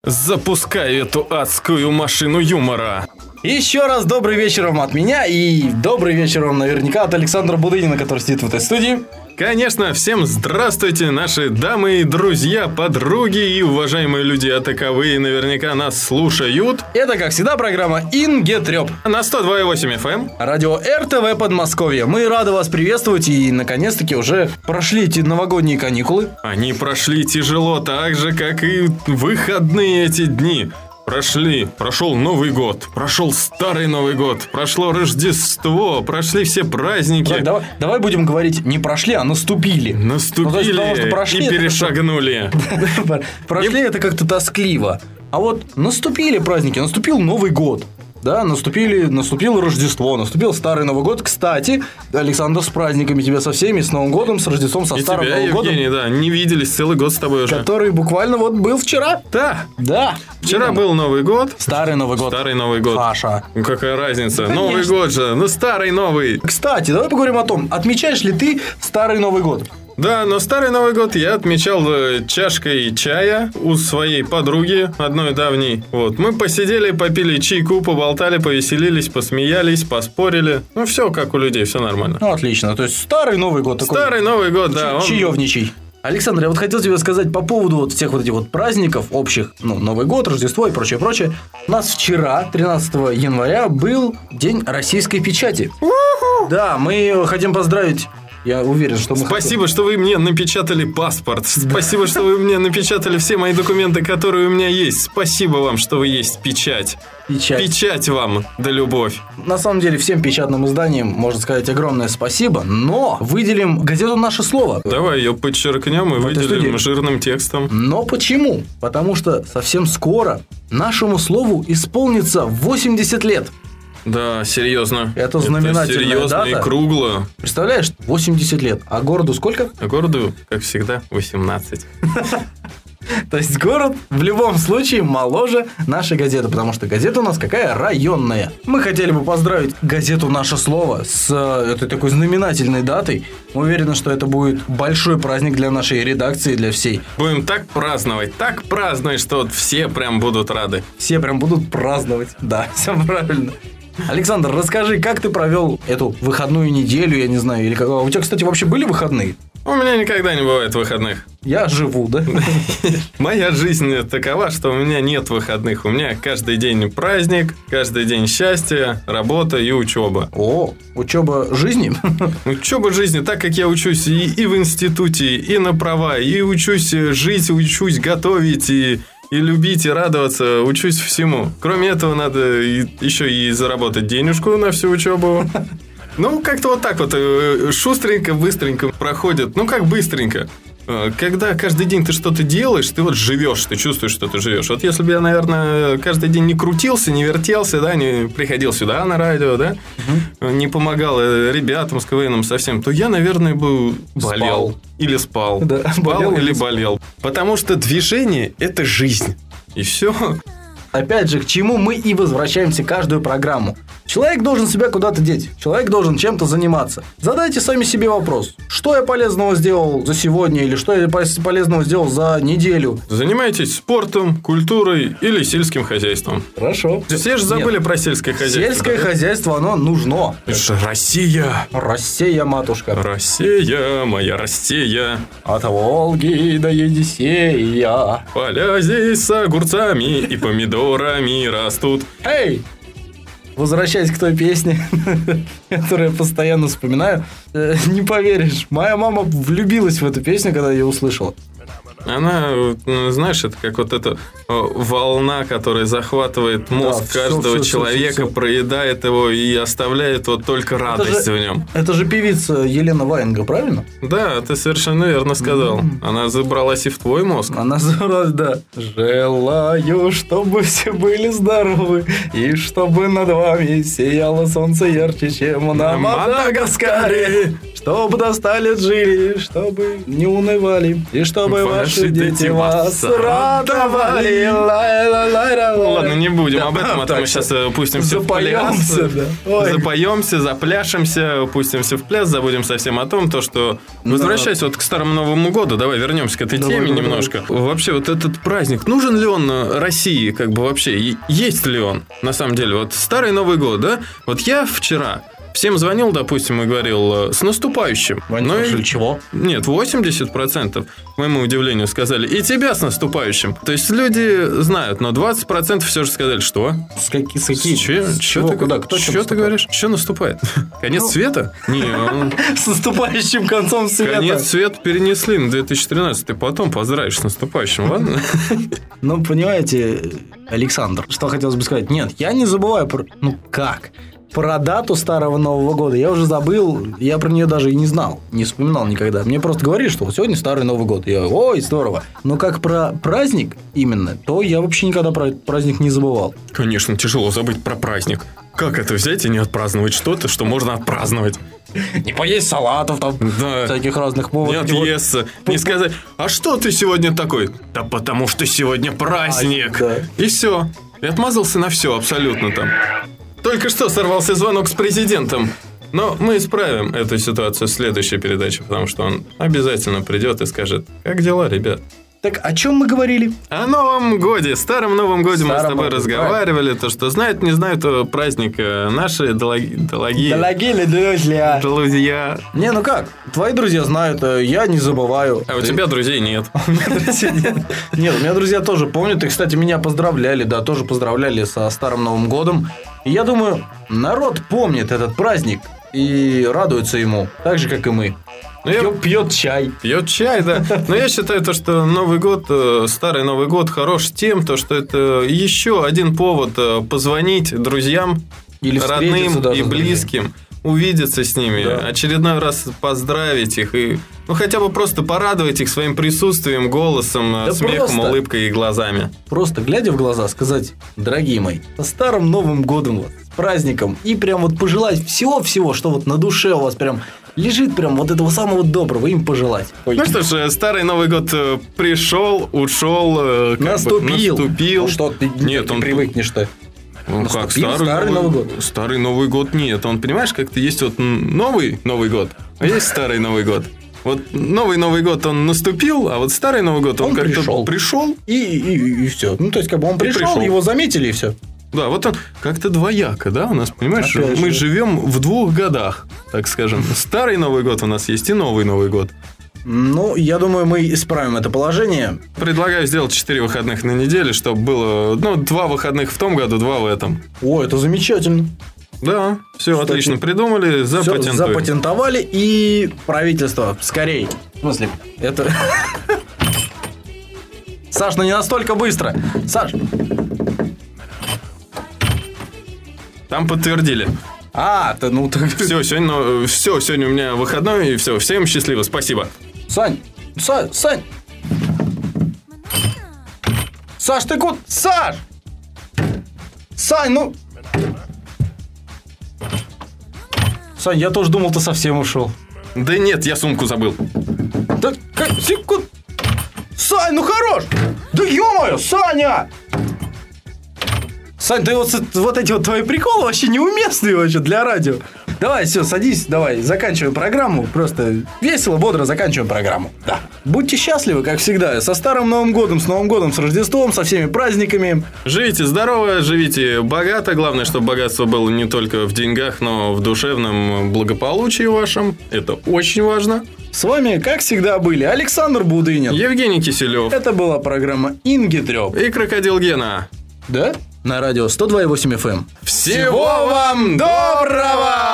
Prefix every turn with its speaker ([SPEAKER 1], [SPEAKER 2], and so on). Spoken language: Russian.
[SPEAKER 1] Запускай эту адскую машину юмора.
[SPEAKER 2] Еще раз добрый вечер вам от меня и добрый вечер вам наверняка от Александра Будынина, который сидит в этой студии.
[SPEAKER 1] Конечно, всем здравствуйте, наши дамы и друзья, подруги и уважаемые люди, а таковые наверняка нас слушают.
[SPEAKER 2] Это, как всегда, программа «Ингетрёп»
[SPEAKER 1] на 102.8 FM.
[SPEAKER 2] Радио РТВ Подмосковье. Мы рады вас приветствовать и, наконец-таки, уже прошли эти новогодние каникулы.
[SPEAKER 1] Они прошли тяжело, так же, как и выходные эти дни. Прошел Новый год, прошел Старый Новый год, прошло Рождество, прошли все праздники.
[SPEAKER 2] Так, давай будем говорить не прошли, а наступили.
[SPEAKER 1] Наступили и перешагнули.
[SPEAKER 2] Прошли это как-то тоскливо. А вот наступили праздники, наступил Новый год. Да, наступило Рождество, наступил Старый Новый год. Кстати, Александр, с праздниками тебя со всеми, с Новым годом, с Рождеством, со Старым Новым годом.
[SPEAKER 1] Евгений, да, не виделись целый год с тобой уже.
[SPEAKER 2] Который буквально вот был вчера.
[SPEAKER 1] Да. Вчера был Новый год.
[SPEAKER 2] Старый Новый год.
[SPEAKER 1] Саша. Ну, какая разница? Конечно. Новый год же, старый новый.
[SPEAKER 2] Кстати, давай поговорим о том, отмечаешь ли ты Старый Новый год?
[SPEAKER 1] Да, но Старый Новый год я отмечал чашкой чая у своей подруги, одной давней. Вот, мы посидели, попили чайку, поболтали, повеселились, посмеялись, поспорили. Ну, все как у людей, все нормально.
[SPEAKER 2] Ну, отлично. То есть, Старый Новый год такой.
[SPEAKER 1] Старый Новый год, да.
[SPEAKER 2] Чаевничий. Александр, я вот хотел тебе сказать по поводу вот всех вот этих вот праздников общих, Новый год, Рождество и прочее. У нас вчера, 13 января, был День российской печати. Да, мы хотим поздравить. Я уверен, что мы...
[SPEAKER 1] Спасибо, что вы мне напечатали паспорт. Спасибо, что вы мне напечатали все мои документы, которые у меня есть. Спасибо вам, что вы есть печать. Печать вам, да любовь.
[SPEAKER 2] На самом деле, всем печатным изданиям можно сказать огромное спасибо, но выделим газету «Наше слово».
[SPEAKER 1] Давай ее подчеркнем и выделим жирным текстом.
[SPEAKER 2] Но почему? Потому что совсем скоро нашему слову исполнится 80 лет.
[SPEAKER 1] Да, серьезно.
[SPEAKER 2] Это знаменательная
[SPEAKER 1] серьезно
[SPEAKER 2] дата.
[SPEAKER 1] И кругло.
[SPEAKER 2] Представляешь, 80 лет. А городу сколько?
[SPEAKER 1] А городу, как всегда, 18.
[SPEAKER 2] То есть город в любом случае моложе нашей газеты, потому что газета у нас какая? Районная. Мы хотели бы поздравить газету «Наше слово» с этой такой знаменательной датой. Мы уверены, что это будет большой праздник для нашей редакции, для всей.
[SPEAKER 1] Будем так праздновать, что вот все прям будут рады.
[SPEAKER 2] Все прям будут праздновать, да, все правильно. Александр, расскажи, как ты провел эту выходную неделю, я не знаю, или как... У тебя, кстати, вообще были выходные?
[SPEAKER 1] У меня никогда не бывает выходных.
[SPEAKER 2] Я живу, да?
[SPEAKER 1] Моя жизнь такова, что у меня нет выходных. У меня каждый день праздник, каждый день счастье, работа и учеба.
[SPEAKER 2] О, учеба жизни?
[SPEAKER 1] Учеба жизни, так как я учусь и в институте, и на права, и учусь жить, учусь готовить, и любить, и радоваться, учусь всему. Кроме этого, надо еще и заработать денежку на всю учебу. Ну, как-то вот так вот шустренько, быстренько проходит. Ну, как быстренько. Когда каждый день ты что-то делаешь, ты вот живешь, ты чувствуешь, что ты живешь. Вот если бы я, наверное, каждый день не крутился, не вертелся, да, не приходил сюда на радио, да, не помогал ребятам с КВНом совсем, то я, наверное, бы болел.
[SPEAKER 2] Спал.
[SPEAKER 1] Или спал.
[SPEAKER 2] Да,
[SPEAKER 1] спал или болел. Потому что движение – это жизнь. И все.
[SPEAKER 2] Опять же, к чему мы и возвращаемся каждую программу. Человек должен себя куда-то деть. Человек должен чем-то заниматься. Задайте сами себе вопрос. Что я полезного сделал за сегодня? Или что я полезного сделал за неделю?
[SPEAKER 1] Занимайтесь спортом, культурой или сельским хозяйством.
[SPEAKER 2] Хорошо.
[SPEAKER 1] Все же забыли про сельское хозяйство.
[SPEAKER 2] Сельское хозяйство, оно нужно.
[SPEAKER 1] Это же Россия.
[SPEAKER 2] Россия, матушка.
[SPEAKER 1] Россия, моя Россия.
[SPEAKER 2] От Волги до Енисея.
[SPEAKER 1] Поля здесь с огурцами и помидорами растут.
[SPEAKER 2] Эй! Возвращаясь к той песне, которую я постоянно вспоминаю, не поверишь, моя мама влюбилась в эту песню, когда ее услышала.
[SPEAKER 1] Она, знаешь, это как вот эта волна, которая захватывает мозг каждого человека, проедает его и оставляет вот только радость в нем.
[SPEAKER 2] Это же певица Елена Ваенга, правильно?
[SPEAKER 1] Да, ты совершенно верно сказал. Она забралась и в твой мозг.
[SPEAKER 2] Она забралась, да. Желаю, чтобы все были здоровы, и чтобы над вами сияло солнце ярче, чем на Мадагаскаре. Чтобы достали жили, чтобы не унывали, и чтобы ваши дети вас радовали.
[SPEAKER 1] Ладно, не будем об этом, а то мы сейчас пустимся в пляс. Запоемся, запляшемся, пустимся в пляс, забудем совсем о том, что... Возвращаясь вот к Старому Новому году, давай вернемся к этой теме немножко. Вообще, вот этот праздник, нужен ли он России, как бы вообще, есть ли он, на самом деле? Вот Старый Новый год, да? Вот я вчера всем звонил, допустим, и говорил, с наступающим.
[SPEAKER 2] Ну, чего?
[SPEAKER 1] Нет, 80%, к моему удивлению, сказали, и тебя с наступающим. То есть люди знают, но 20% все же сказали, что?
[SPEAKER 2] С чего? Куда? Кто
[SPEAKER 1] что ты говоришь? Что наступает? Конец света? Не,
[SPEAKER 2] с наступающим концом света.
[SPEAKER 1] Конец света перенесли на 2013. Ты потом поздравишь с наступающим, ладно?
[SPEAKER 2] Ну, понимаете, Александр, что хотелось бы сказать. Нет, я не забываю про... Ну, как? Про дату Старого Нового года я уже забыл, я про нее даже и не знал, не вспоминал никогда. Мне просто говорили, что вот сегодня Старый Новый год. Я, ой, здорово. Но как про праздник именно, то я вообще никогда про праздник не забывал.
[SPEAKER 1] Конечно, тяжело забыть про праздник. Как это взять и не отпраздновать что-то, что можно отпраздновать?
[SPEAKER 2] Не поесть салатов там,
[SPEAKER 1] да.
[SPEAKER 2] Всяких разных поводов.
[SPEAKER 1] Не отъесться, не сказать, а что ты сегодня такой? Да потому что сегодня праздник.
[SPEAKER 2] Да.
[SPEAKER 1] И все. И отмазался на все абсолютно там. Только что сорвался звонок с президентом. Но мы исправим эту ситуацию в следующей передаче, потому что он обязательно придет и скажет, как дела, ребят?
[SPEAKER 2] Так, о чем мы говорили?
[SPEAKER 1] О Новом Годе. Старом Новом Годе мы с тобой разговаривали. То, что знают, не знают, праздник наши дорогие друзья.
[SPEAKER 2] Не, ну как? Твои друзья знают, я не забываю.
[SPEAKER 1] А у тебя друзей нет.
[SPEAKER 2] Нет, у меня друзья тоже помнят. И, кстати, меня поздравляли, да, тоже поздравляли со Старым Новым Годом. И я думаю, народ помнит этот праздник и радуется ему, так же, как и мы. Пьет чай.
[SPEAKER 1] Пьет чай, да. Но я считаю, то, что Новый год, Старый Новый год хорош тем, то, что это еще один повод позвонить друзьям, или родным и близким, увидеться с ними, очередной раз поздравить их и, ну, хотя бы просто порадовать их своим присутствием, голосом, смехом, улыбкой и глазами.
[SPEAKER 2] Просто глядя в глаза, сказать, дорогие мои, со Старым Новым Годом вас, с праздником, и прям вот пожелать всего-всего, что вот на душе у вас прям лежит, прям вот этого самого доброго им пожелать.
[SPEAKER 1] Ой. Ну что ж, Старый Новый год пришел, ушел, наступил.
[SPEAKER 2] Ну что, ты не привыкнешь-то?
[SPEAKER 1] Ну как, Старый Новый год? Старый Новый год нет. Он, понимаешь, как-то есть вот новый Новый год, а есть Старый Новый год. Вот новый Новый год он наступил, а вот Старый Новый год он как-то пришел.
[SPEAKER 2] И все. Ну, то есть, как бы он пришел, его заметили, и все.
[SPEAKER 1] Да, вот он как-то двояко, да, у нас, понимаешь, мы живем в 2 годах, так скажем. Старый Новый год у нас есть и новый Новый год.
[SPEAKER 2] Ну, я думаю, мы исправим это положение.
[SPEAKER 1] Предлагаю сделать 4 выходных на неделе, чтобы было, 2 выходных в том году, 2 в этом.
[SPEAKER 2] О, это замечательно.
[SPEAKER 1] Да, все отлично придумали, запатентуем.
[SPEAKER 2] Запатентовали, и правительство, скорей. В смысле, это... Саш, ну не настолько быстро. Саш.
[SPEAKER 1] Там подтвердили.
[SPEAKER 2] Ну так...
[SPEAKER 1] Все, сегодня у меня выходной, и все, всем счастливо, спасибо.
[SPEAKER 2] Сань! Саш, ты куда? Саш! Сань, ну... Сань, я тоже думал, ты совсем ушел.
[SPEAKER 1] Да нет, я сумку забыл.
[SPEAKER 2] Да, секунду. Сань, ну хорош! Да ё-моё, Саня! Сань, ты вот эти вот твои приколы вообще неуместные вообще для радио. Давай, все, садись, давай, заканчиваем программу. Просто весело, бодро заканчиваем программу. Да. Будьте счастливы, как всегда. Со Старым Новым Годом, с Новым Годом, с Рождеством, со всеми праздниками.
[SPEAKER 1] Живите здорово, живите богато. Главное, чтобы богатство было не только в деньгах, но в душевном благополучии вашем. Это очень важно.
[SPEAKER 2] С вами, как всегда, были Александр Будынин,
[SPEAKER 1] Евгений Киселев.
[SPEAKER 2] Это была программа Инги Трёп
[SPEAKER 1] и Крокодил Гена.
[SPEAKER 2] Да? На радио 102,8 FM.
[SPEAKER 1] Всего вам доброго!